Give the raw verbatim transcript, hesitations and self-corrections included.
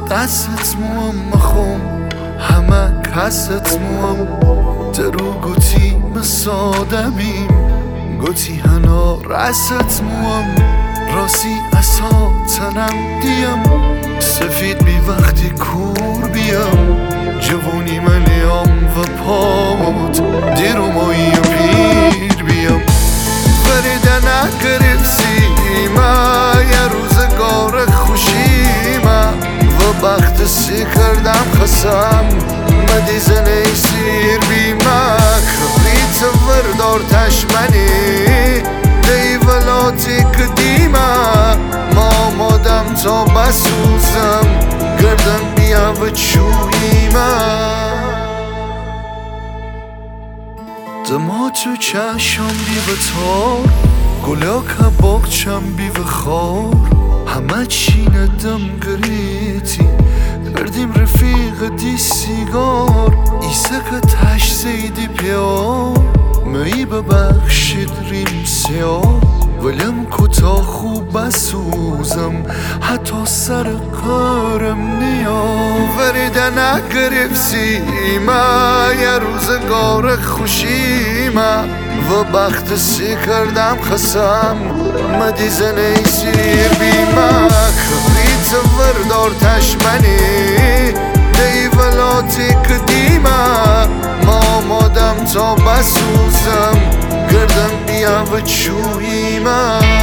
قصت موام مخوم همه کست موام درو گوتی مسادمیم گوتی هنا رست موام راسی اصا تنم دیم سفید بی وقتی کور بیم جوونی ملیام و پاموت دیرو مایی و پیر بیم فریده نگریب سیما یه روزگار خوشیما و بخت سی کردم خسم مدی زنی سیر بیما کبریت وردار تشمنی دی ولاتی کدیما ما مادم تا بسوزم گردن بیا و چویما دما تو چشم بی و تار گلا کباقچم بی و خار همه چی ندم گریتی کردیم رفیق دی سیگار ایسه که تش زیدی پیار می ببخشید ریم سیاه ولم کتا خوب بسوزم حتی سر کارم نیا وریده نگریب سیما یه روزگار خوشیما و بخت سی کردم خسم مدی زنی سیر بیما کبریت وردار تشمنی دی ولاتی کدیما ما مادم تا بسوزم گردن بیا و چویما